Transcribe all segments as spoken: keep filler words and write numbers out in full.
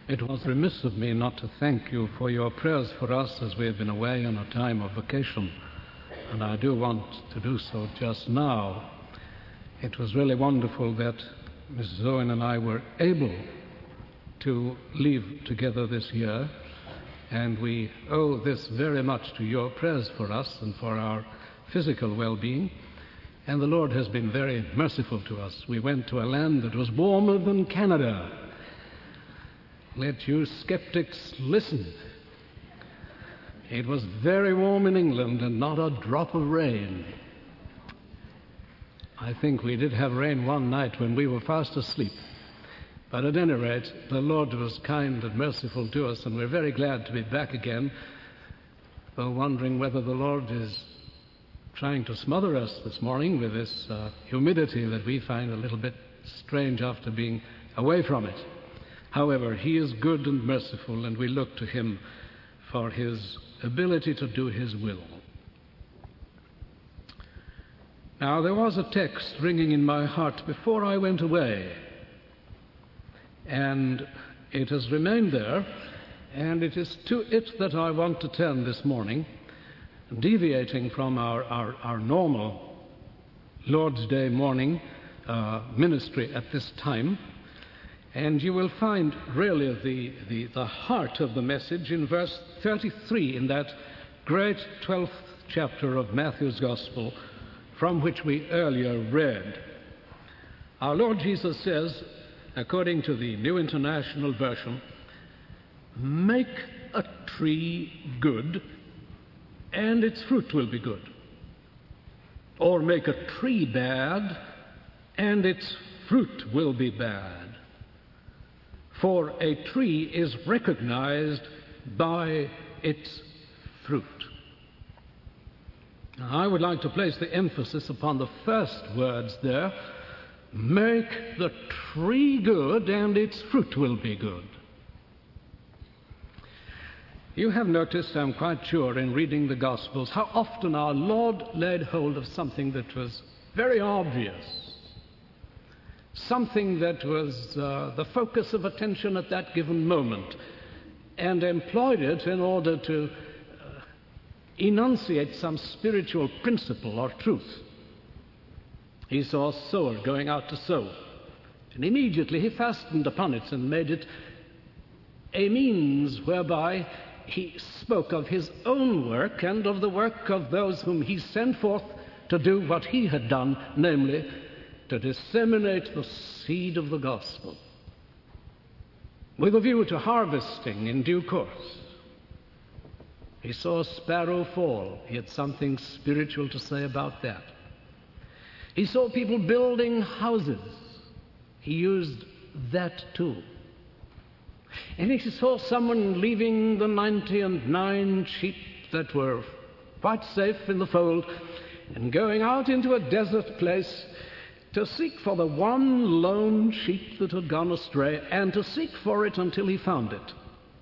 It was remiss of me not to thank you for your prayers for us as we have been away on a time of vacation, and I do want to do so just now. It was really wonderful that Missus Owen and I were able to leave together this year, and we owe this very much to your prayers for us and for our physical well-being, and the Lord has been very merciful to us. We went to a land that was warmer than Canada. Let you skeptics listen. It was very warm in England and not a drop of rain. I think we did have rain one night when we were fast asleep. But at any rate, the Lord was kind and merciful to us, and we're very glad to be back again, though wondering whether the Lord is trying to smother us this morning with this uh, humidity that we find a little bit strange after being away from it. However, he is good and merciful, and we look to him for his ability to do his will. Now, there was a text ringing in my heart before I went away, and it has remained there, and it is to it that I want to turn this morning, deviating from our, our, our normal Lord's Day morning uh, ministry at this time. And you will find really the, the, the heart of the message in verse thirty-three in that great twelfth chapter of Matthew's Gospel, from which we earlier read. Our Lord Jesus says, according to the New International Version, "Make a tree good, and its fruit will be good. Or make a tree bad, and its fruit will be bad. For a tree is recognized by its fruit." Now, I would like to place the emphasis upon the first words there. Make the tree good, and its fruit will be good. You have noticed, I'm quite sure, in reading the Gospels, how often our Lord laid hold of something that was very obvious, something that was uh, the focus of attention at that given moment, and employed it in order to uh, enunciate some spiritual principle or truth. He saw a sower going out to sow, and immediately he fastened upon it and made it a means whereby he spoke of his own work and of the work of those whom he sent forth to do what he had done, namely, to disseminate the seed of the gospel with a view to harvesting in due course. He saw a sparrow fall. He had something spiritual to say about that. He saw people building houses. He used that too. And he saw someone leaving the ninety and nine sheep that were quite safe in the fold and going out into a desert place to seek for the one lone sheep that had gone astray, and to seek for it until he found it.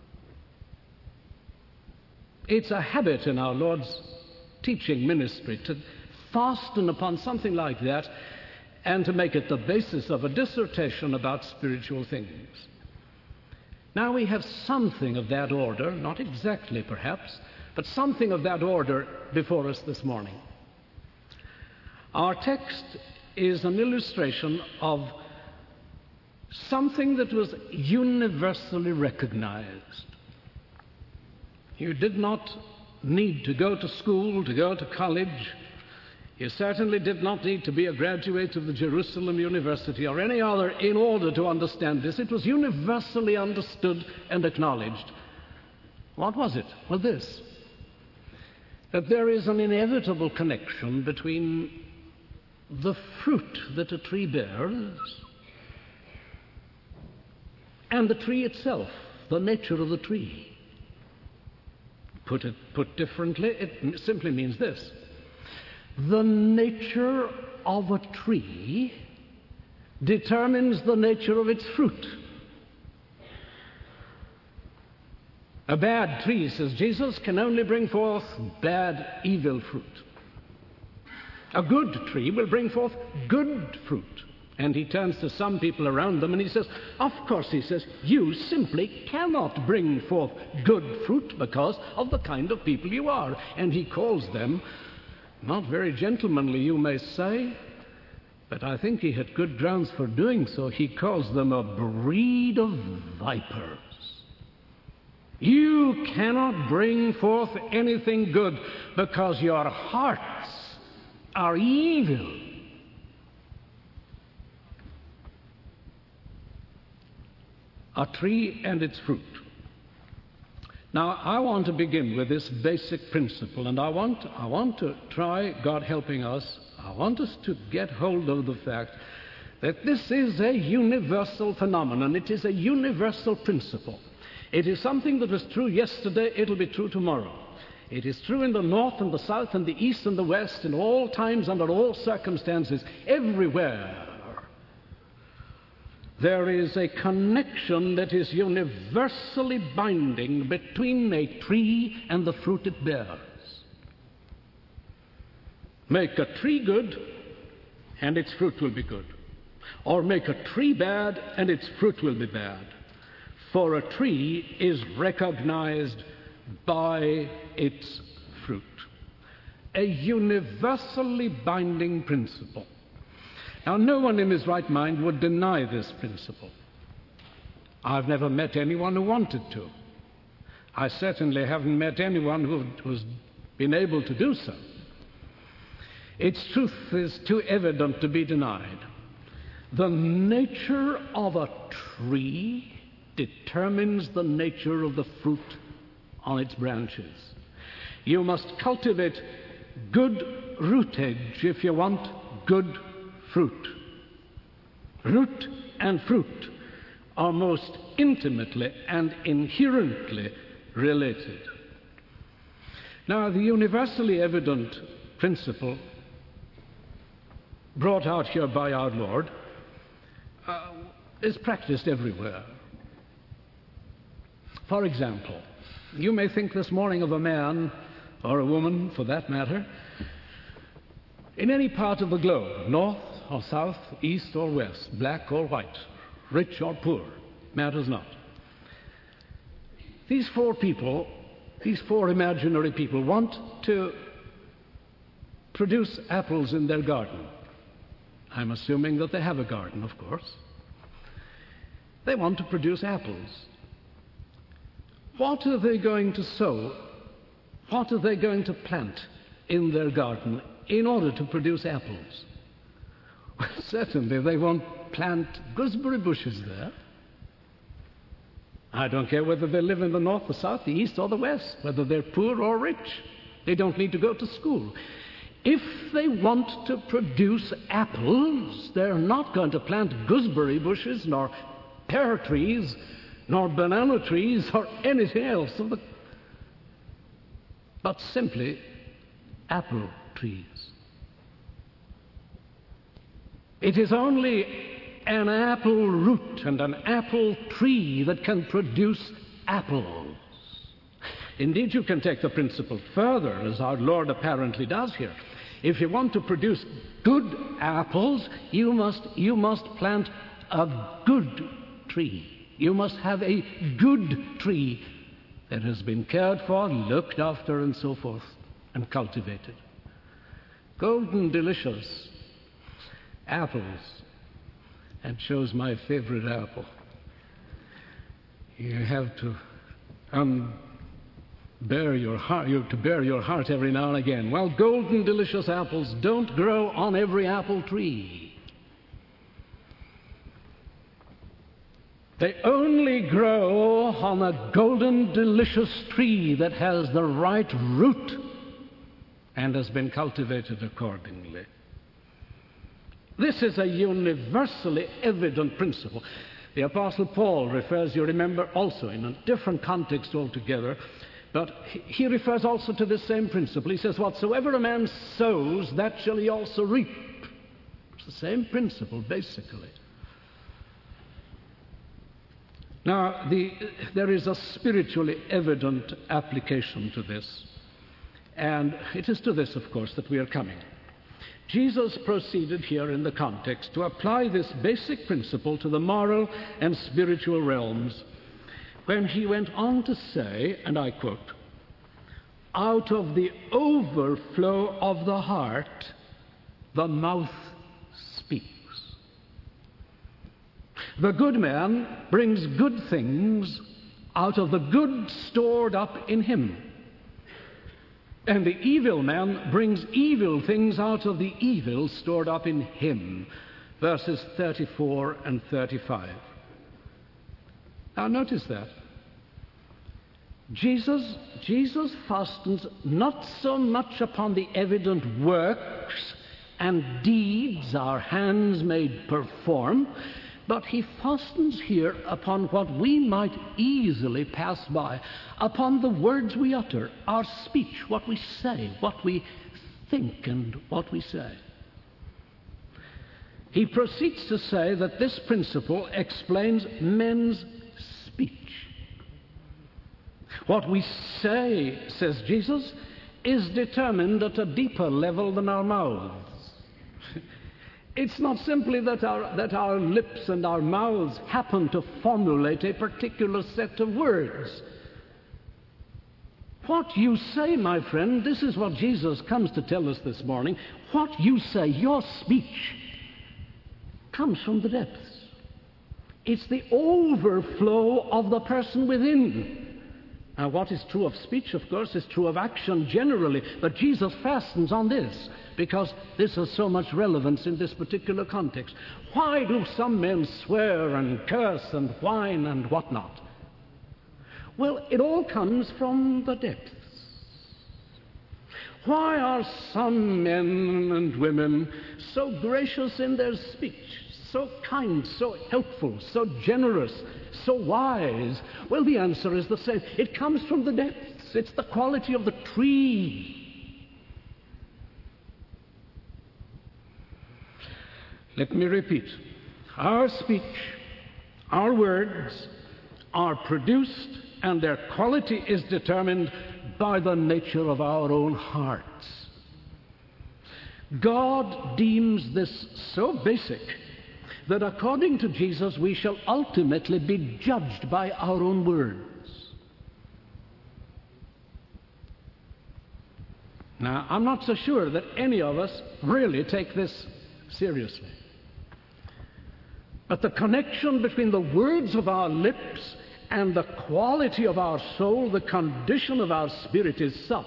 It's a habit in our Lord's teaching ministry to fasten upon something like that and to make it the basis of a dissertation about spiritual things. Now we have something of that order, not exactly perhaps, but something of that order before us this morning. Our text is an illustration of something that was universally recognized. You did not need to go to school, to go to college. You certainly did not need to be a graduate of the Jerusalem University or any other in order to understand this. It was universally understood and acknowledged. What was it? Well, this: that there is an inevitable connection between the fruit that a tree bears and the tree itself, the nature of the tree. Put it put differently, it simply means this: the nature of a tree determines the nature of its fruit. A bad tree, says Jesus, can only bring forth bad, evil fruit. A good tree will bring forth good fruit. And he turns to some people around them and he says, of course, he says, you simply cannot bring forth good fruit because of the kind of people you are. And he calls them, not very gentlemanly, you may say, but I think he had good grounds for doing so. He calls them a breed of vipers. You cannot bring forth anything good because your hearts are evil. A tree and its fruit. Now, I want to begin with this basic principle, and I want, I want to try, God helping us, I want us to get hold of the fact that this is a universal phenomenon. It is a universal principle. It is something that was true yesterday, it'll be true tomorrow. It is true in the north and the south and the east and the west, in all times, under all circumstances, everywhere. There is a connection that is universally binding between a tree and the fruit it bears. Make a tree good, and its fruit will be good. Or make a tree bad, and its fruit will be bad. For a tree is recognized by its fruit. A universally binding principle. Now, no one in his right mind would deny this principle. I've never met anyone who wanted to. I certainly haven't met anyone who, who's been able to do so. Its truth is too evident to be denied. The nature of a tree determines the nature of the fruit on its branches. You must cultivate good rootage if you want good fruit. Root and fruit are most intimately and inherently related. Now, the universally evident principle brought out here by our Lord uh, is practiced everywhere. For example, you may think this morning of a man, or a woman for that matter, in any part of the globe, north or south, east or west, black or white, rich or poor, matters not. These four people, these four imaginary people, want to produce apples in their garden. I'm assuming that they have a garden, of course. They want to produce apples. What are they going to sow? What are they going to plant in their garden in order to produce apples? Well, certainly they won't plant gooseberry bushes there. I don't care whether they live in the north, the south, the east, or the west, whether they're poor or rich. They don't need to go to school. If they want to produce apples, they're not going to plant gooseberry bushes, nor pear trees, nor banana trees, or anything else, but simply apple trees. It is only an apple root and an apple tree that can produce apples. Indeed, you can take the principle further, as our Lord apparently does here. If you want to produce good apples, you must, you must plant a good tree. You must have a good tree that has been cared for, looked after, and so forth, and cultivated. Golden, delicious apples. And shows my favorite apple. You have to um, bear your heart, you have to bear your heart every now and again. Well, golden, delicious apples don't grow on every apple tree. They only grow on a golden, delicious tree that has the right root and has been cultivated accordingly. This is a universally evident principle. The Apostle Paul refers, you remember, also in a different context altogether, but he refers also to this same principle. He says, whatsoever a man sows, that shall he also reap. It's the same principle, basically. Now, the, there is a spiritually evident application to this, and it is to this, of course, that we are coming. Jesus proceeded here in the context to apply this basic principle to the moral and spiritual realms when he went on to say, and I quote, "Out of the overflow of the heart, the mouth speaks." The good man brings good things out of the good stored up in him. And the evil man brings evil things out of the evil stored up in him. Verses thirty-four and thirty-five. Now notice that. Jesus, Jesus fastens not so much upon the evident works and deeds our hands may perform, but he fastens here upon what we might easily pass by, upon the words we utter, our speech, what we say, what we think and what we say. He proceeds to say that this principle explains men's speech. What we say, says Jesus, is determined at a deeper level than our mouths. It's not simply that our, that our lips and our mouths happen to formulate a particular set of words. What you say, my friend, this is what Jesus comes to tell us this morning. What you say, your speech, comes from the depths. It's the overflow of the person within. Now, what is true of speech, of course, is true of action generally, but Jesus fastens on this because this has so much relevance in this particular context. Why do some men swear and curse and whine and whatnot? Well, it all comes from the depths. Why are some men and women so gracious in their speech, so kind, so helpful, so generous, so wise? Well, the answer is the same. It comes from the depths. It's the quality of the tree. Let me repeat. Our speech, our words are produced, and their quality is determined by the nature of our own hearts. God deems this so basic that according to Jesus, we shall ultimately be judged by our own words. Now, I'm not so sure that any of us really take this seriously. But the connection between the words of our lips and the quality of our soul, the condition of our spirit, is such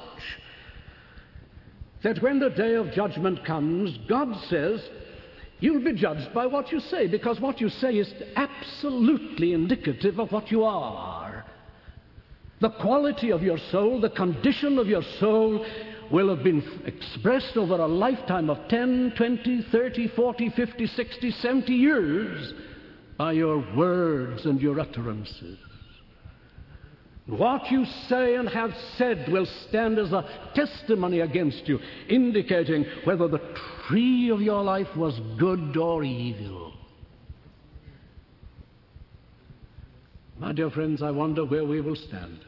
that when the day of judgment comes, God says, you'll be judged by what you say, because what you say is absolutely indicative of what you are. The quality of your soul, the condition of your soul will have been expressed over a lifetime of ten, twenty, thirty, forty, fifty, sixty, seventy years by your words and your utterances. What you say and have said will stand as a testimony against you, indicating whether the tree of your life was good or evil. My dear friends, I wonder where we will stand.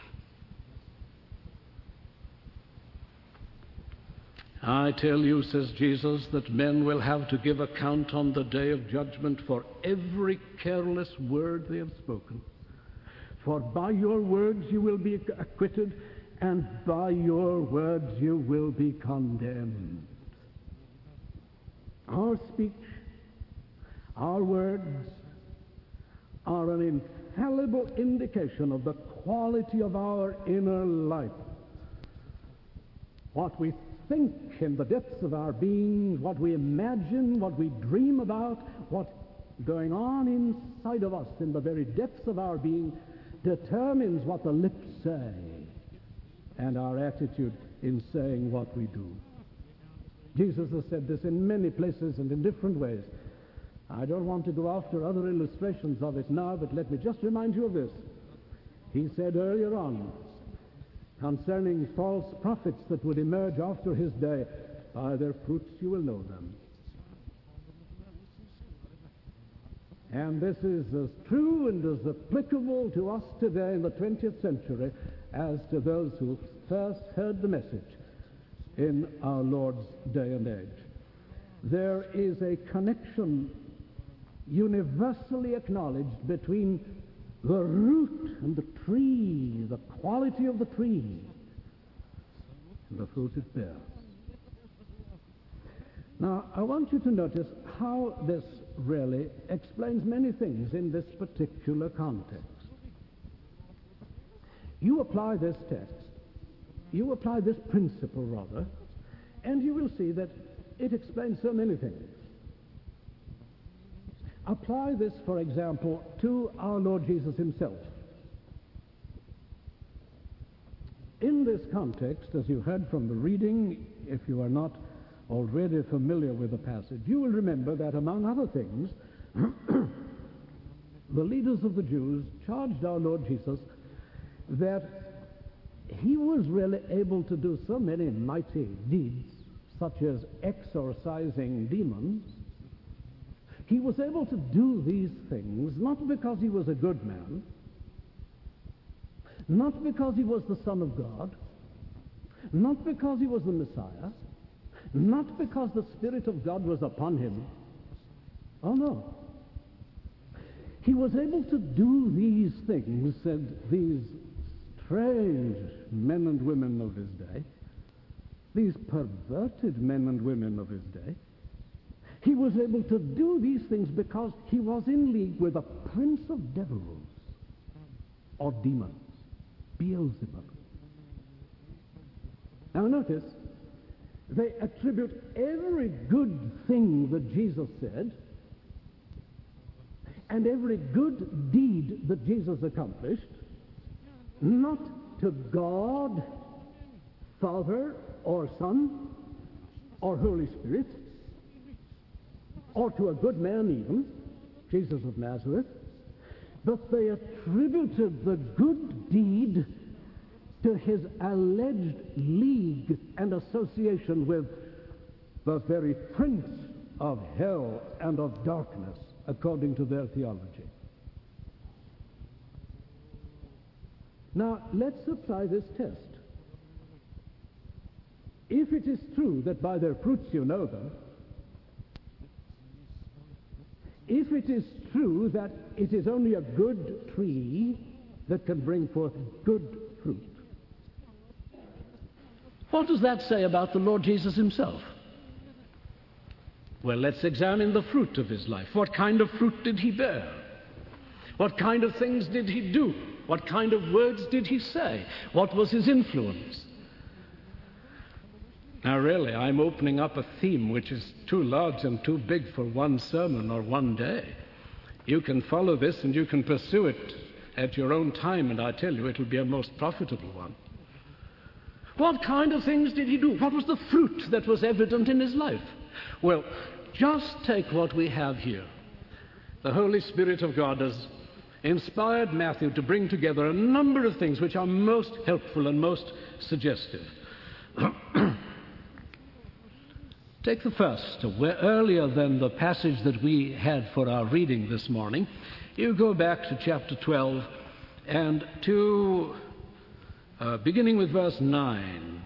I tell you, says Jesus, that men will have to give account on the day of judgment for every careless word they have spoken. For by your words you will be acquitted, and by your words you will be condemned. Our speech, our words, are an infallible indication of the quality of our inner life. What we think in the depths of our being, what we imagine, what we dream about, what's going on inside of us in the very depths of our being, determines what the lips say and our attitude in saying what we do. Jesus has said this in many places and in different ways. I don't want to go after other illustrations of it now, but let me just remind you of this. He said earlier on, concerning false prophets that would emerge after his day, by their fruits you will know them. And this is as true and as applicable to us today in the twentieth century as to those who first heard the message in our Lord's day and age. there is a connection universally acknowledged between the root and the tree, the quality of the tree, and the fruit it bears. Now, I want you to notice how this really explains many things in this particular context. You apply this text, you apply this principle, rather, and you will see that it explains so many things. Apply this, for example, to our Lord Jesus himself. In this context, as you heard from the reading, if you are not already familiar with the passage, you will remember that, among other things, the leaders of the Jews charged our Lord Jesus that he was really able to do so many mighty deeds, such as exorcising demons. He was able to do these things not because he was a good man, not because he was the Son of God, not because he was the Messiah, not because the Spirit of God was upon him. Oh, no. He was able to do these things, said these strange men and women of his day, these perverted men and women of his day. He was able to do these things because he was in league with a prince of devils, or demons, Beelzebub. Now notice, they attribute every good thing that Jesus said and every good deed that Jesus accomplished not to God, Father, or Son, or Holy Spirit, or to a good man even, Jesus of Nazareth, but they attributed the good deed to his alleged league and association with the very prince of hell and of darkness, according to their theology. Now, let's apply this test. If it is true that by their fruits you know them, if it is true that it is only a good tree that can bring forth good fruit, what does that say about the Lord Jesus himself? Well, let's examine the fruit of his life. What kind of fruit did he bear? What kind of things did he do? What kind of words did he say? What was his influence? Now, really, I'm opening up a theme which is too large and too big for one sermon or one day. You can follow this and you can pursue it at your own time, and I tell you, it will be a most profitable one. What kind of things did he do? What was the fruit that was evident in his life? Well, just take what we have here. The Holy Spirit of God has inspired Matthew to bring together a number of things which are most helpful and most suggestive. Take the first, where earlier than the passage that we had for our reading this morning, you go back to chapter twelve and to, uh, beginning with verse nine.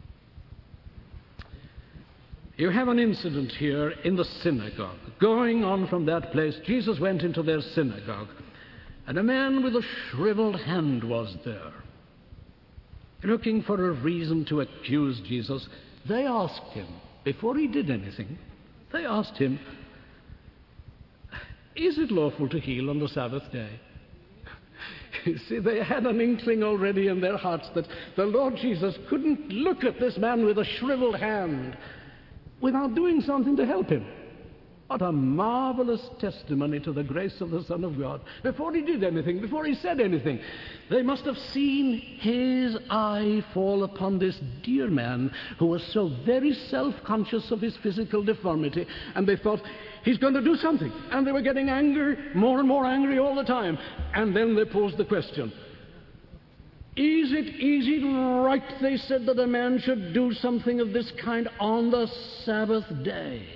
You have an incident here in the synagogue. Going on from that place, Jesus went into their synagogue, and a man with a shriveled hand was there. Looking for a reason to accuse Jesus, they asked him, before he did anything, they asked him, is it lawful to heal on the Sabbath day? You see, they had an inkling already in their hearts that the Lord Jesus couldn't look at this man with a shriveled hand without doing something to help him. What a marvelous testimony to the grace of the Son of God. Before he did anything, before he said anything, they must have seen his eye fall upon this dear man who was so very self-conscious of his physical deformity, and they thought, he's going to do something. And they were getting angry, more and more angry all the time. And then they posed the question, Is it, is it right, they said, that a man should do something of this kind on the Sabbath day?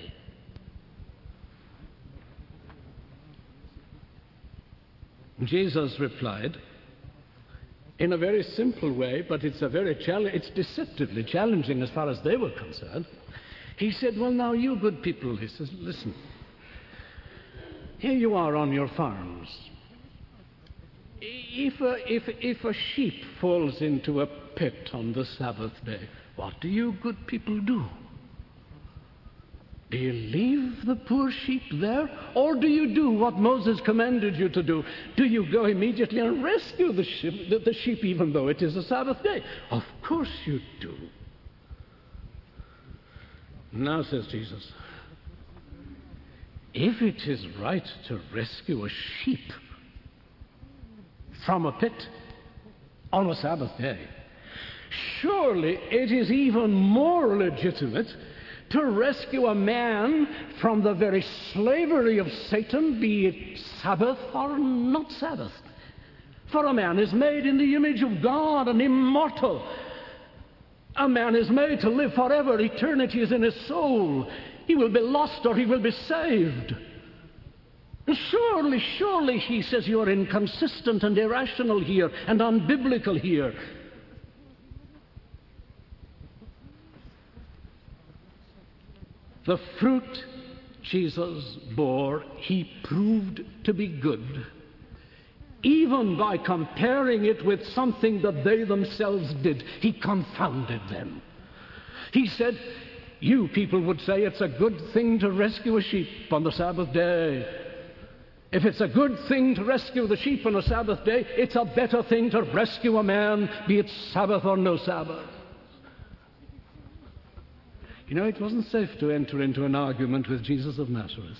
Jesus replied in a very simple way, but it's a very challenge, it's deceptively challenging as far as they were concerned. He said, well, now, you good people, he says, listen. Here you are on your farms. If a, if, if a sheep falls into a pit on the Sabbath day, what do you good people do? Do you leave the poor sheep there? Or do you do what Moses commanded you to do? Do you go immediately and rescue the sheep, the, the sheep even though it is a Sabbath day? Of course you do. Now, says Jesus, if it is right to rescue a sheep from a pit on a Sabbath day, surely it is even more legitimate to rescue a man from the very slavery of Satan, be it Sabbath or not Sabbath. For a man is made in the image of God and immortal. A man is made to live forever. Eternity is in his soul. He will be lost or he will be saved. And surely, surely, he says, you are inconsistent and irrational here and unbiblical here. The fruit Jesus bore, he proved to be good, even by comparing it with something that they themselves did. He confounded them. He said, you people would say it's a good thing to rescue a sheep on the Sabbath day. If it's a good thing to rescue the sheep on a Sabbath day, it's a better thing to rescue a man, be it Sabbath or no Sabbath. You know, it wasn't safe to enter into an argument with Jesus of Nazareth.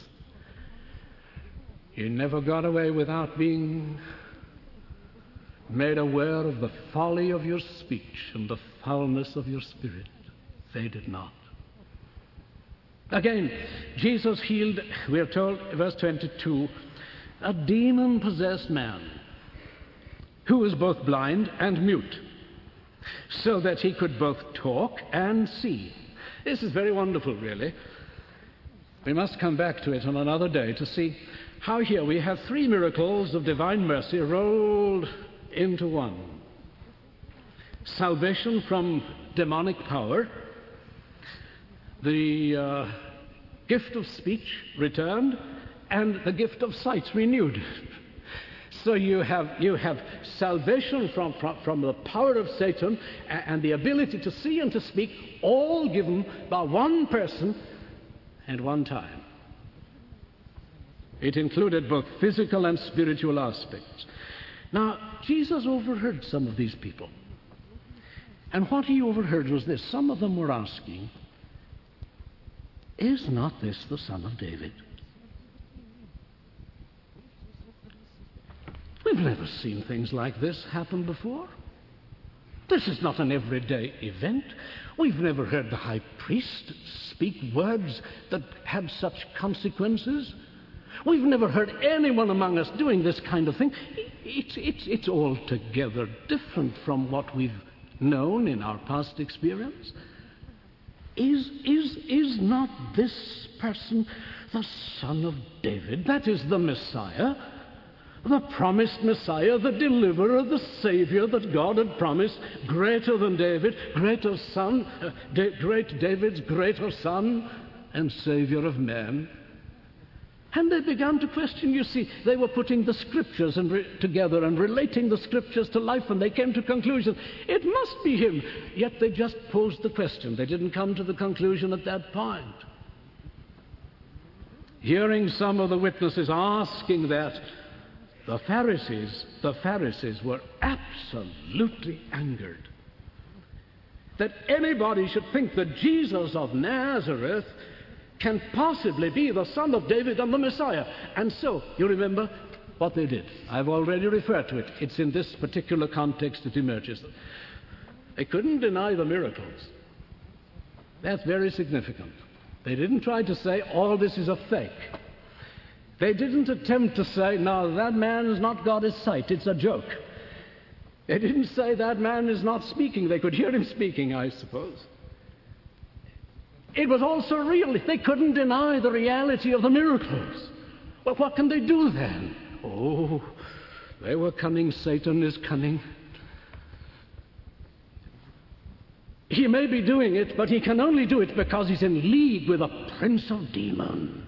You never got away without being made aware of the folly of your speech and the foulness of your spirit. They did not. Again, Jesus healed, we are told, verse twenty-two, a demon-possessed man who was both blind and mute, so that he could both talk and see. This is very wonderful, really. We must come back to it on another day to see how here we have three miracles of divine mercy rolled into one. Salvation from demonic power, the uh, gift of speech returned, and the gift of sight renewed. So you have, you have salvation from, from, from the power of Satan and the ability to see and to speak, all given by one person and one time. It included both physical and spiritual aspects. Now, Jesus overheard some of these people. And what he overheard was this. Some of them were asking, is not this the Son of David? We've never seen things like this happen before. This is not an everyday event. We've never heard the high priest speak words that had such consequences. We've never heard anyone among us doing this kind of thing. It's, it's, it's altogether different from what we've known in our past experience. Is, is, is not this person the Son of David? That is the Messiah. The promised Messiah, the deliverer, the Savior that God had promised, greater than David, greater son, uh, da- great David's greater son, and Savior of men. And they began to question, you see, they were putting the scriptures and re- together and relating the scriptures to life, and they came to conclusion, it must be him. Yet they just posed the question. They didn't come to the conclusion at that point. Hearing some of the witnesses asking that, The Pharisees, the Pharisees were absolutely angered that anybody should think that Jesus of Nazareth can possibly be the Son of David and the Messiah. And so, you remember what they did. I've already referred to it. It's in this particular context it emerges. They couldn't deny the miracles. That's very significant. They didn't try to say, all this is a fake. They didn't attempt to say, no, that man has not got his sight, it's a joke. They didn't say that man is not speaking. They could hear him speaking, I suppose. It was also real. They couldn't deny the reality of the miracles. Well, what can they do then? Oh, they were cunning. Satan is cunning. He may be doing it, but he can only do it because he's in league with a prince of demons.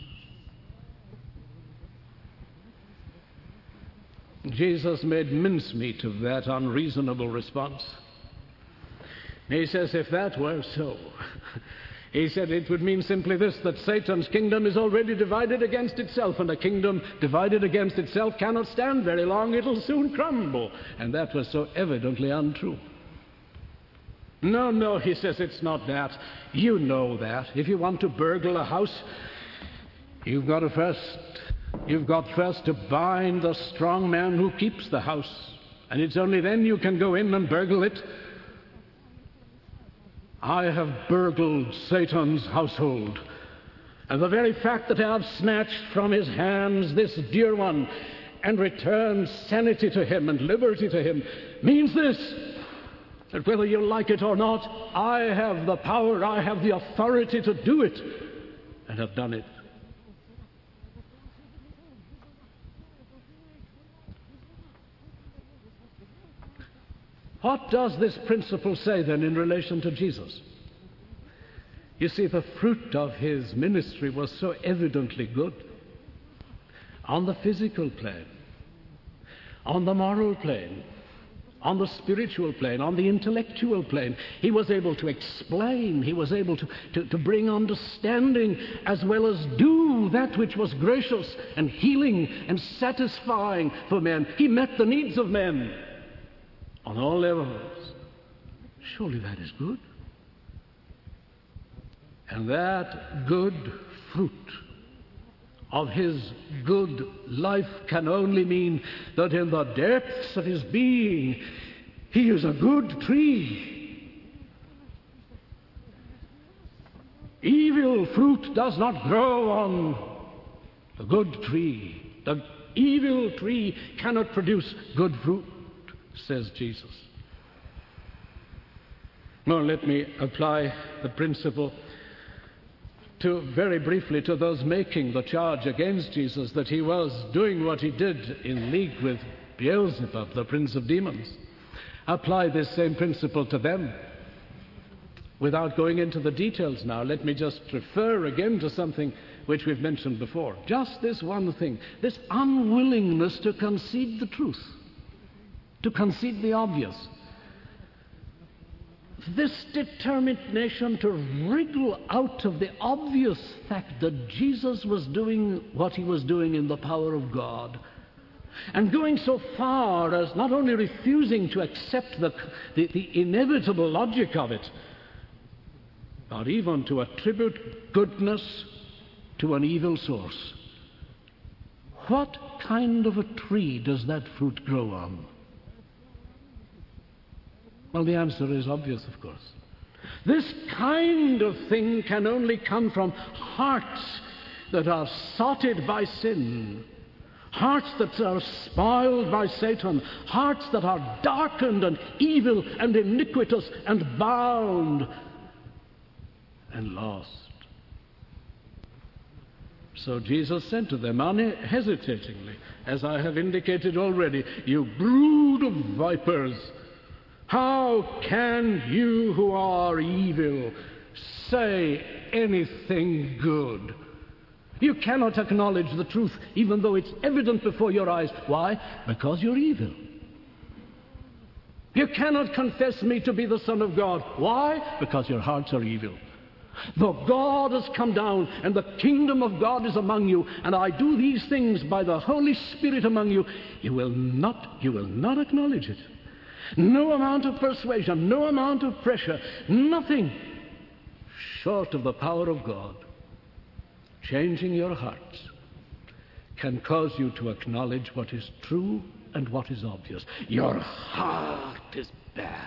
Jesus made mincemeat of that unreasonable response. He says, if that were so, he said it would mean simply this, that Satan's kingdom is already divided against itself, and a kingdom divided against itself cannot stand very long. It'll soon crumble. And that was so evidently untrue. No, no, he says, it's not that. You know that. If you want to burgle a house, you've got to first, you've got first to bind the strong man who keeps the house. And it's only then you can go in and burgle it. I have burgled Satan's household. And the very fact that I have snatched from his hands this dear one and returned sanity to him and liberty to him means this, that whether you like it or not, I have the power, I have the authority to do it, and have done it. What does this principle say then in relation to Jesus? You see, the fruit of his ministry was so evidently good. On the physical plane, on the moral plane, on the spiritual plane, on the intellectual plane, he was able to explain, he was able to, to, to bring understanding, as well as do that which was gracious and healing and satisfying for men. He met the needs of men on all levels. Surely that is good. And that good fruit of his good life can only mean that in the depths of his being, he is a good tree. Evil fruit does not grow on the good tree. The evil tree cannot produce good fruit, says Jesus. Now let me apply the principle to very briefly to those making the charge against Jesus that he was doing what he did in league with Beelzebub, the prince of demons. Apply this same principle to them. Without going into the details now, let me just refer again to something which we've mentioned before. Just this one thing, this unwillingness to concede the truth, to concede the obvious. This determination to wriggle out of the obvious fact that Jesus was doing what he was doing in the power of God, and going so far as not only refusing to accept the, the, the inevitable logic of it, but even to attribute goodness to an evil source. What kind of a tree does that fruit grow on? Well, the answer is obvious, of course. This kind of thing can only come from hearts that are sotted by sin, hearts that are spoiled by Satan, hearts that are darkened and evil and iniquitous and bound and lost. So Jesus said to them unhesitatingly, as I have indicated already, you brood of vipers, how can you who are evil say anything good? You cannot acknowledge the truth even though it's evident before your eyes. Why? Because you're evil. You cannot confess me to be the Son of God. Why? Because your hearts are evil. Though God has come down and the kingdom of God is among you, and I do these things by the Holy Spirit among you, you will not, you will not acknowledge it. No amount of persuasion, no amount of pressure, nothing short of the power of God changing your hearts can cause you to acknowledge what is true and what is obvious. Your heart is bad.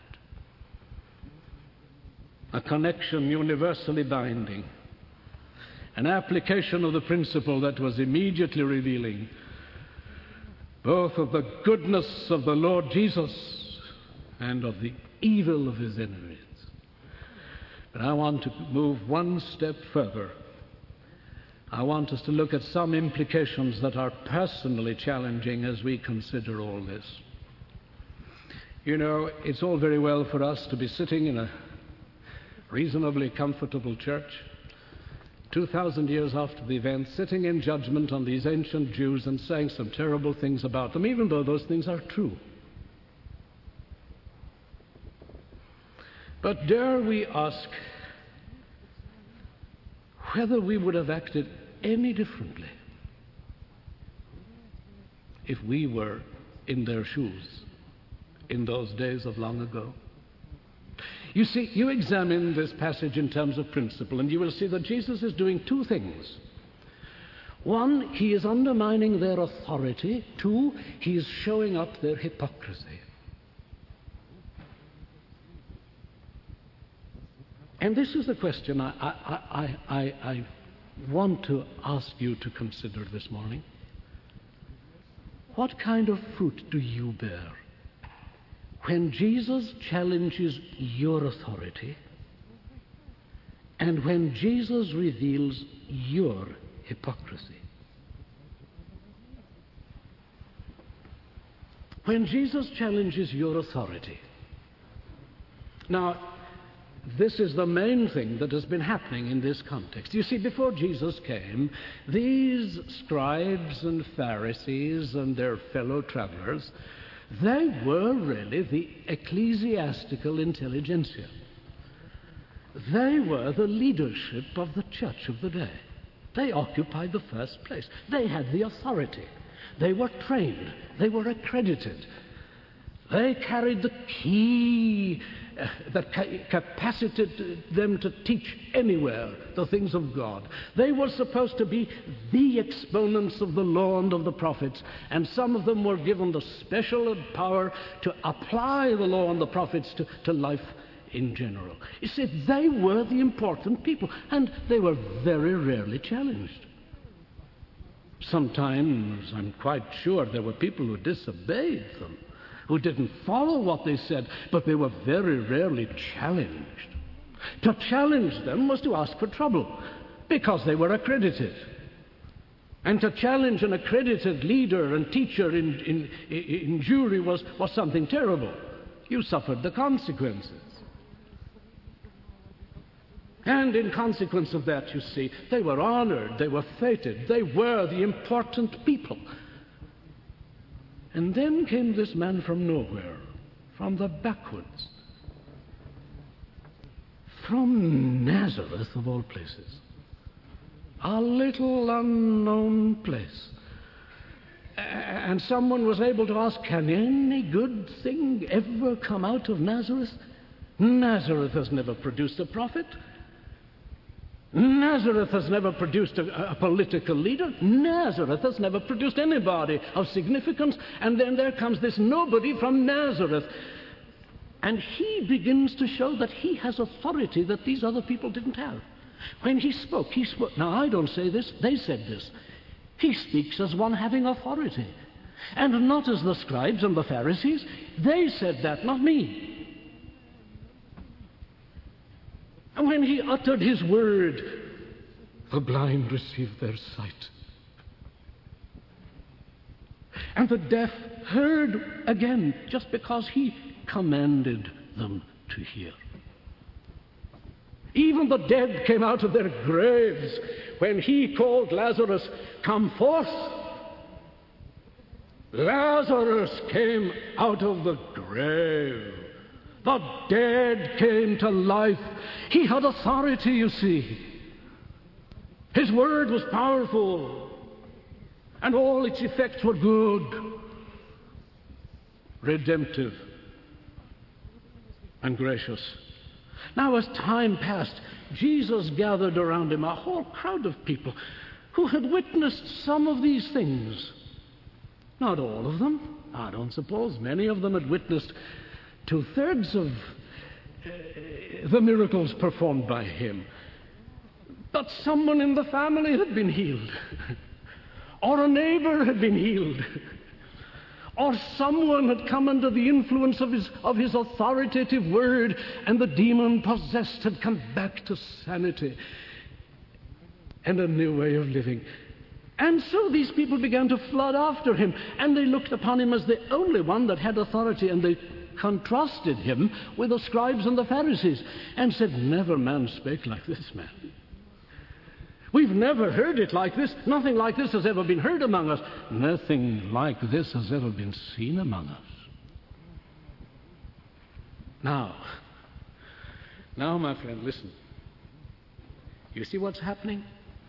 A connection universally binding, an application of the principle that was immediately revealing both of the goodness of the Lord Jesus and of the evil of his enemies. But I want to move one step further. I want us to look at some implications that are personally challenging as we consider all this. You know, it's all very well for us to be sitting in a reasonably comfortable church, two thousand years after the event, sitting in judgment on these ancient Jews and saying some terrible things about them, even though those things are true. But dare we ask whether we would have acted any differently if we were in their shoes in those days of long ago? You see, you examine this passage in terms of principle, and you will see that Jesus is doing two things. One, he is undermining their authority. Two, he is showing up their hypocrisy. And this is the question I, I, I, I, I want to ask you to consider this morning. What kind of fruit do you bear when Jesus challenges your authority and when Jesus reveals your hypocrisy? When Jesus challenges your authority. Now, this is the main thing that has been happening in this context. You see, before Jesus came, these scribes and Pharisees and their fellow travelers, they were really the ecclesiastical intelligentsia. They were the leadership of the church of the day. They occupied the first place. They had the authority. They were trained. They were accredited. They carried the key uh, that ca- capacitated them to teach anywhere the things of God. They were supposed to be the exponents of the law and of the prophets, and some of them were given the special power to apply the law and the prophets to, to life in general. You see, they were the important people, and they were very rarely challenged. Sometimes, I'm quite sure, there were people who disobeyed them, who didn't follow what they said, but they were very rarely challenged. To challenge them was to ask for trouble, because they were accredited. And to challenge an accredited leader and teacher in, in, in Jewry was, was something terrible. You suffered the consequences. And in consequence of that, you see, they were honored, they were feted, they were the important people. And then came this man from nowhere, from the backwoods, from Nazareth of all places, a little unknown place. And someone was able to ask, can any good thing ever come out of Nazareth? Nazareth has never produced a prophet. Nazareth has never produced a, a political leader. Nazareth has never produced anybody of significance. And then there comes this nobody from Nazareth. And he begins to show that he has authority that these other people didn't have. When he spoke, he spoke. Now, I don't say this, they said this. He speaks as one having authority. And not as the scribes and the Pharisees. They said that, not me. And when he uttered his word, the blind received their sight. And the deaf heard again, just because he commanded them to hear. Even the dead came out of their graves when he called Lazarus, come forth. Lazarus came out of the grave. The dead came to life. He had authority, you see. His word was powerful, and all its effects were good, redemptive, and gracious. Now, as time passed, Jesus gathered around him a whole crowd of people who had witnessed some of these things. Not all of them, I don't suppose. Many of them had witnessed two-thirds of uh, the miracles performed by him. But someone in the family had been healed. Or a neighbor had been healed. Or someone had come under the influence of his, of his authoritative word, and the demon-possessed had come back to sanity and a new way of living. And so these people began to flood after him, and they looked upon him as the only one that had authority, and they contrasted him with the scribes and the Pharisees and said, "Never man spake like this man. We've never heard it like this. Nothing like this has ever been heard among us. Nothing like this has ever been seen among us." Now, now, my friend, listen. You see what's happening?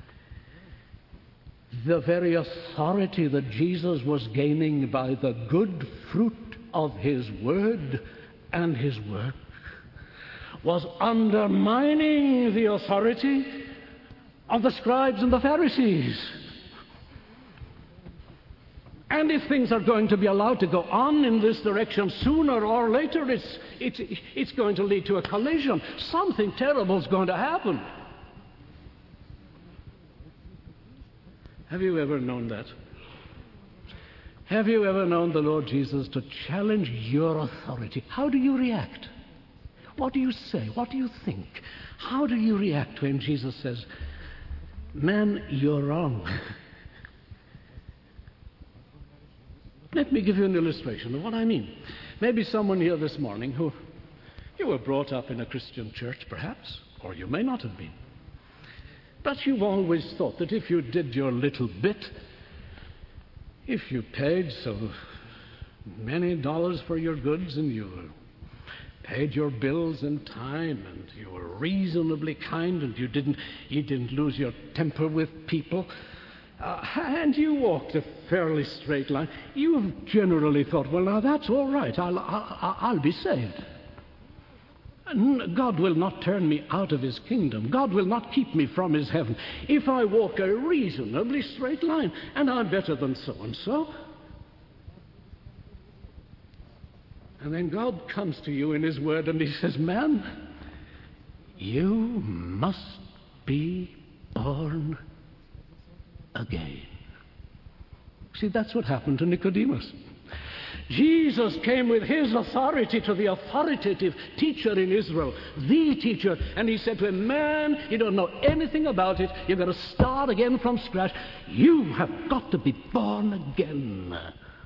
The very authority that Jesus was gaining by the good fruit of his word and his work was undermining the authority of the scribes and the Pharisees. And if things are going to be allowed to go on in this direction, sooner or later it's, it's, it's going to lead to a collision. Something terrible is going to happen. Have you ever known that? Have you ever known the Lord Jesus to challenge your authority? How do you react? What do you say? What do you think? How do you react when Jesus says, "Man, you're wrong"? Let me give you an illustration of what I mean. Maybe someone here this morning who, you were brought up in a Christian church, perhaps, or you may not have been. But you've always thought that if you did your little bit, if you paid so many dollars for your goods and you paid your bills in time and you were reasonably kind and you didn't, you didn't lose your temper with people, uh, and you walked a fairly straight line, you've generally thought, well, now that's all right, I'll, I'll, I'll be saved. God will not turn me out of his kingdom. God will not keep me from his heaven if I walk a reasonably straight line, and I'm better than so-and-so. And then God comes to you in his word and he says, "Man, you must be born again." See, that's what happened to Nicodemus. Jesus came with his authority to the authoritative teacher in Israel, the teacher, and he said to him, "Man, you don't know anything about it. You've got to start again from scratch. You have got to be born again."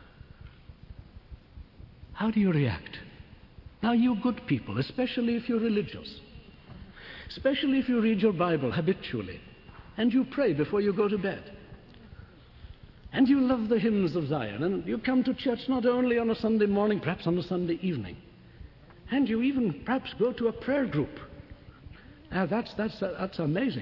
How do you react? Now, you good people, especially if you're religious, especially if you read your Bible habitually, and you pray before you go to bed, and you love the hymns of Zion, and you come to church not only on a Sunday morning, perhaps on a Sunday evening, and you even perhaps go to a prayer group. Now that's, that's, uh, that's amazing.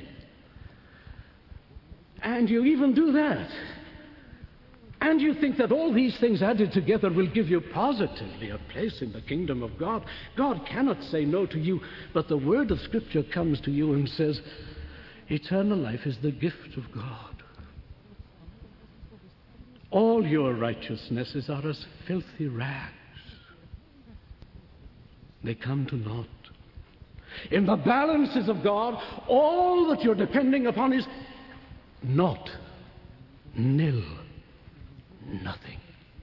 And you even do that. And you think that all these things added together will give you positively a place in the kingdom of God. God cannot say no to you, but the word of Scripture comes to you and says, eternal life is the gift of God. All your righteousnesses are as filthy rags. They come to naught. In the balances of God, all that you're depending upon is naught, nil, nothing.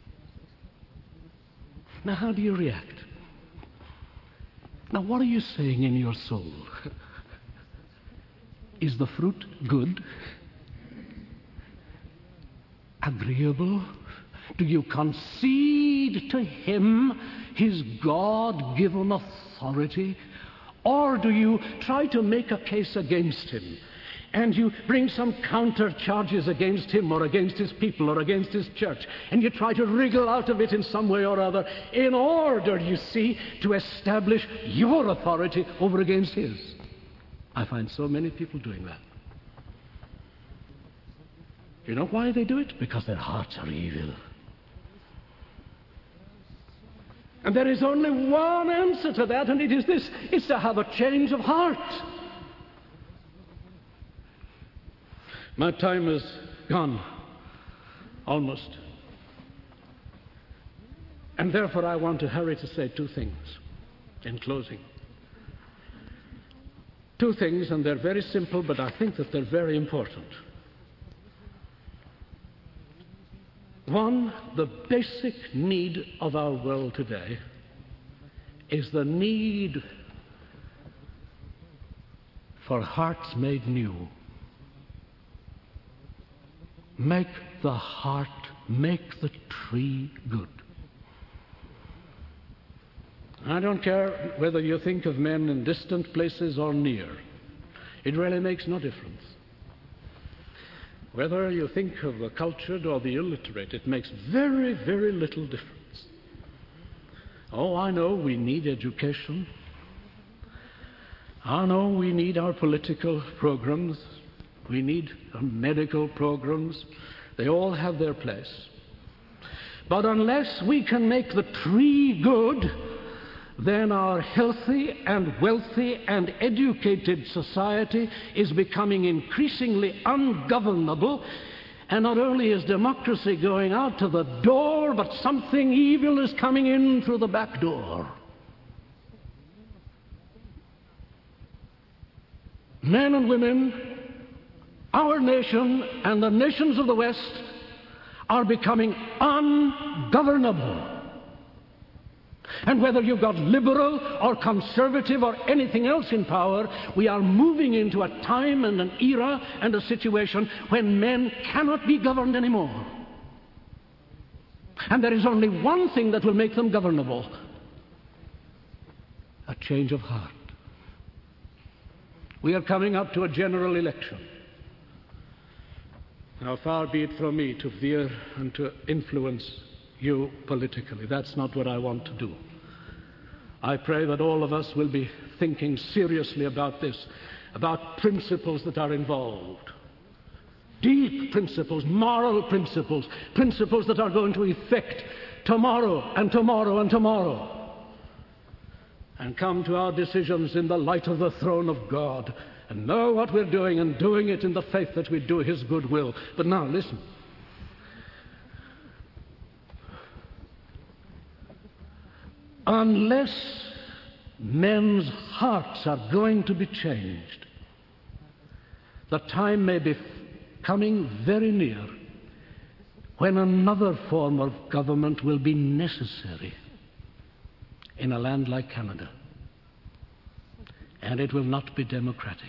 Now, how do you react? Now, what are you saying in your soul? Is the fruit good? Agreeable? Do you concede to him his God-given authority? Or do you try to make a case against him? And you bring some counter charges against him or against his people or against his church. And you try to wriggle out of it in some way or other in order, you see, to establish your authority over against his. I find so many people doing that. You know why they do it? Because their hearts are evil. And there is only one answer to that, and it is this. It's to have a change of heart. My time is gone, almost. And therefore I want to hurry to say two things in closing. Two things, and they're very simple, but I think that they're very important. One, the basic need of our world today is the need for hearts made new. Make the heart, make the tree good. I don't care whether you think of men in distant places or near. It really makes no difference. Whether you think of the cultured or the illiterate, it makes very, very little difference. Oh, I know we need education. I know we need our political programs. We need our medical programs. They all have their place. But unless we can make the tree good, then our healthy and wealthy and educated society is becoming increasingly ungovernable. And not only is democracy going out to the door, but something evil is coming in through the back door. Men and women, our nation and the nations of the West are becoming ungovernable. And whether you've got liberal or conservative or anything else in power, we are moving into a time and an era and a situation when men cannot be governed anymore. And there is only one thing that will make them governable: a change of heart. We are coming up to a general election. Now, far be it from me to veer and to influence you politically. That's not what I want to do. I pray that all of us will be thinking seriously about this, about principles that are involved. Deep principles, moral principles, principles that are going to affect tomorrow and tomorrow and tomorrow. And come to our decisions in the light of the throne of God, and know what we're doing, and doing it in the faith that we do His good will. But now, listen. Unless men's hearts are going to be changed, the time may be coming very near when another form of government will be necessary in a land like Canada. And it will not be democratic.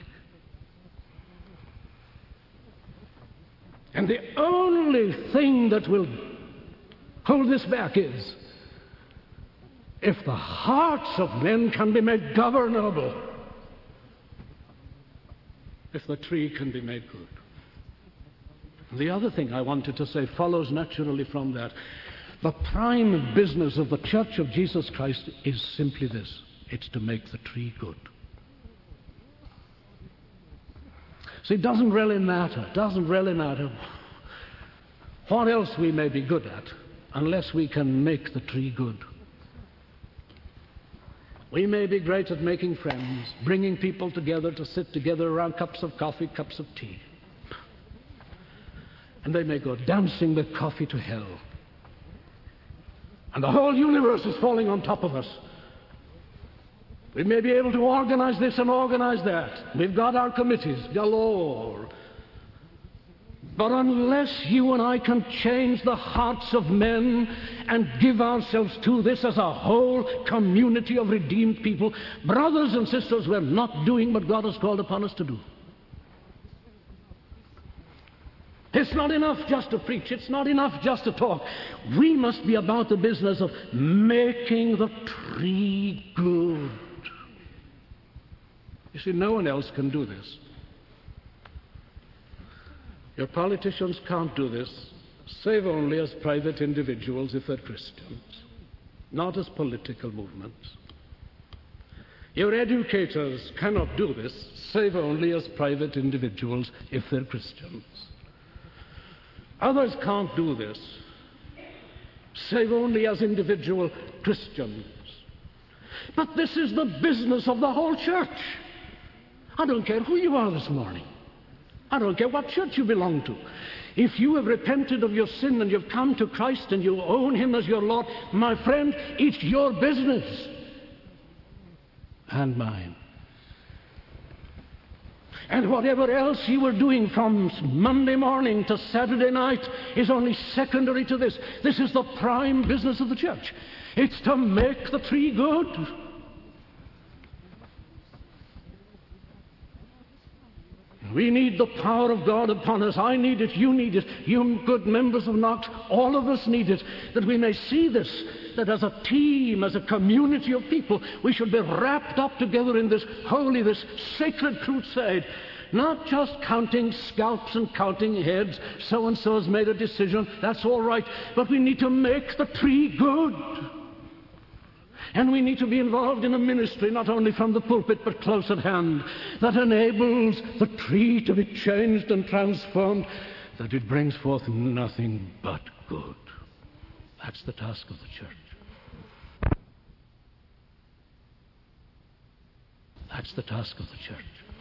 And the only thing that will hold this back is if the hearts of men can be made governable, if the tree can be made good. The other thing I wanted to say follows naturally from that. The prime business of the Church of Jesus Christ is simply this: it's to make the tree good. See, it doesn't really matter, doesn't really matter what else we may be good at unless we can make the tree good. We may be great at making friends, bringing people together to sit together around cups of coffee, cups of tea. And they may go dancing with coffee to hell. And the whole universe is falling on top of us. We may be able to organize this and organize that. We've got our committees galore. But unless you and I can change the hearts of men and give ourselves to this as a whole community of redeemed people, brothers and sisters, we're not doing what God has called upon us to do. It's not enough just to preach. It's not enough just to talk. We must be about the business of making the tree good. You see, no one else can do this. Your politicians can't do this, save only as private individuals if they're Christians, not as political movements. Your educators cannot do this, save only as private individuals if they're Christians. Others can't do this, save only as individual Christians. But this is the business of the whole church. I don't care who you are this morning. I don't care what church you belong to. If you have repented of your sin and you've come to Christ and you own Him as your Lord, my friend, it's your business and mine. And whatever else you were doing from Monday morning to Saturday night is only secondary to this. This is the prime business of the church. It's to make the tree good. We need the power of God upon us. I need it. You need it. You good members of Knox, all of us need it, that we may see this, that as a team, as a community of people, we should be wrapped up together in this holy, this sacred crusade. Not just counting scalps and counting heads. So-and-so's made a decision. That's all right. But we need to make the tree good. And we need to be involved in a ministry, not only from the pulpit, but close at hand, that enables the tree to be changed and transformed, that it brings forth nothing but good. That's the task of the church. That's the task of the church.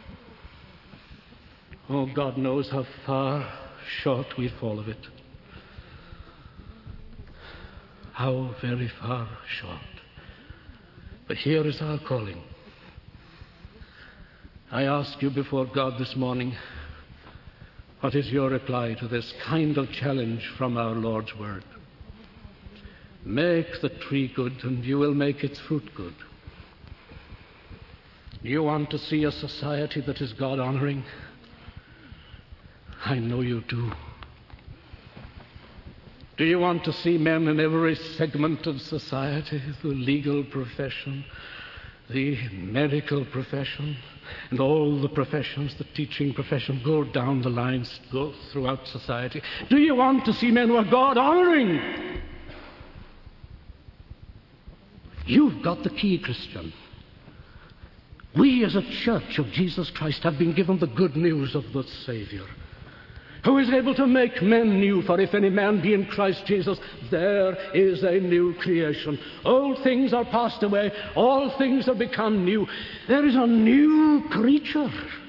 Oh, God knows how far short we fall of it. How very far short. But here is our calling. I ask you before God this morning, what is your reply to this kind of challenge from our Lord's word? Make the tree good, and you will make its fruit good. You want to see a society that is God-honoring? I know you do. Do you want to see men in every segment of society, the legal profession, the medical profession, and all the professions, the teaching profession, go down the lines, go throughout society? Do you want to see men who are God-honoring? You've got the key, Christian. We as a church of Jesus Christ have been given the good news of the Savior, who is able to make men new. For if any man be in Christ Jesus, there is a new creation. Old things are passed away, all things have become new. There is a new creature.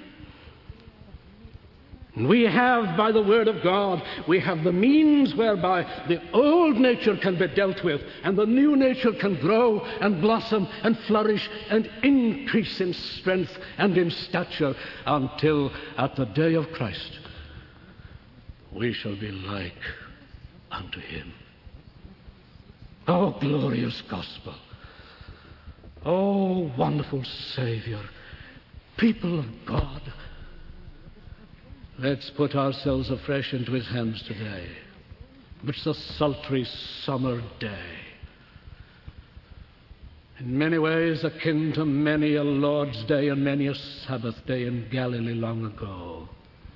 We have, by the word of God, we have the means whereby the old nature can be dealt with, and the new nature can grow and blossom and flourish and increase in strength and in stature, until at the day of Christ we shall be like unto him. Oh, glorious gospel. Oh, wonderful Savior. People of God, let's put ourselves afresh into his hands today. It's a sultry summer day, in many ways akin to many a Lord's Day and many a Sabbath day in Galilee long ago.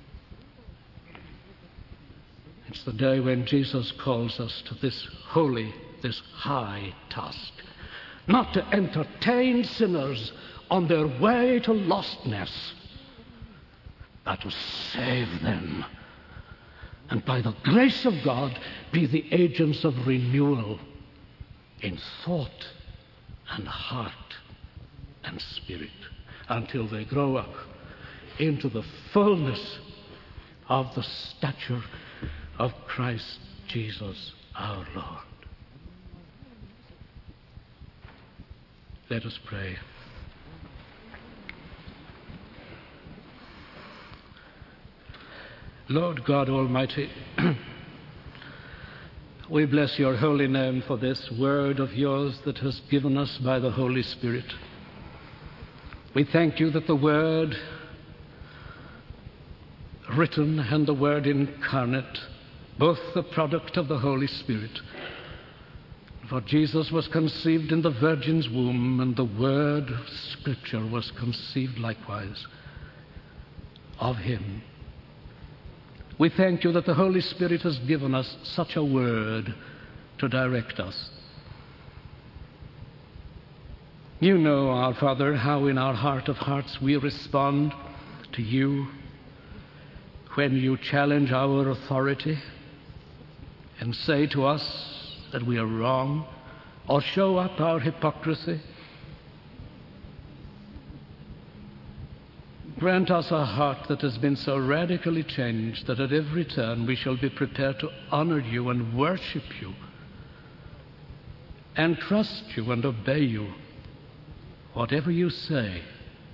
It's the day when Jesus calls us to this holy, this high task, not to entertain sinners on their way to lostness, but to save them, and by the grace of God be the agents of renewal in thought and heart and spirit, until they grow up into the fullness of the stature of Christ Jesus our Lord. Let us pray. Lord God Almighty, we bless your holy name for this word of yours that has given us by the Holy Spirit. We thank you that the word written and the word incarnate, both the product of the Holy Spirit. For Jesus was conceived in the Virgin's womb, and the word of Scripture was conceived likewise of him. We thank you that the Holy Spirit has given us such a word to direct us. You know, our Father, how in our heart of hearts we respond to you when you challenge our authority and say to us that we are wrong, or show up our hypocrisy. Grant us a heart that has been so radically changed that at every turn we shall be prepared to honor you and worship you and trust you and obey you, whatever you say,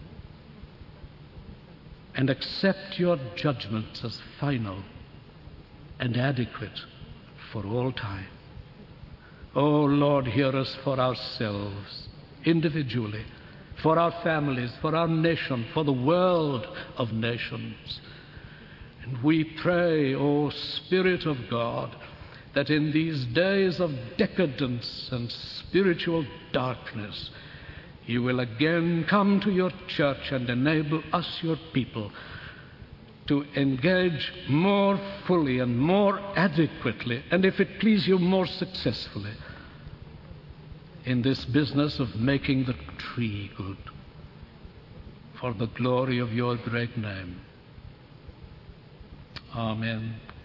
and accept your judgments as final and adequate for all time. Oh Lord, hear us for ourselves, individually, for our families, for our nation, for the world of nations. And we pray, O Spirit of God, that in these days of decadence and spiritual darkness, you will again come to your church and enable us, your people, to engage more fully and more adequately, and if it please you, more successfully, in this business of making the tree good for the glory of your great name. Amen.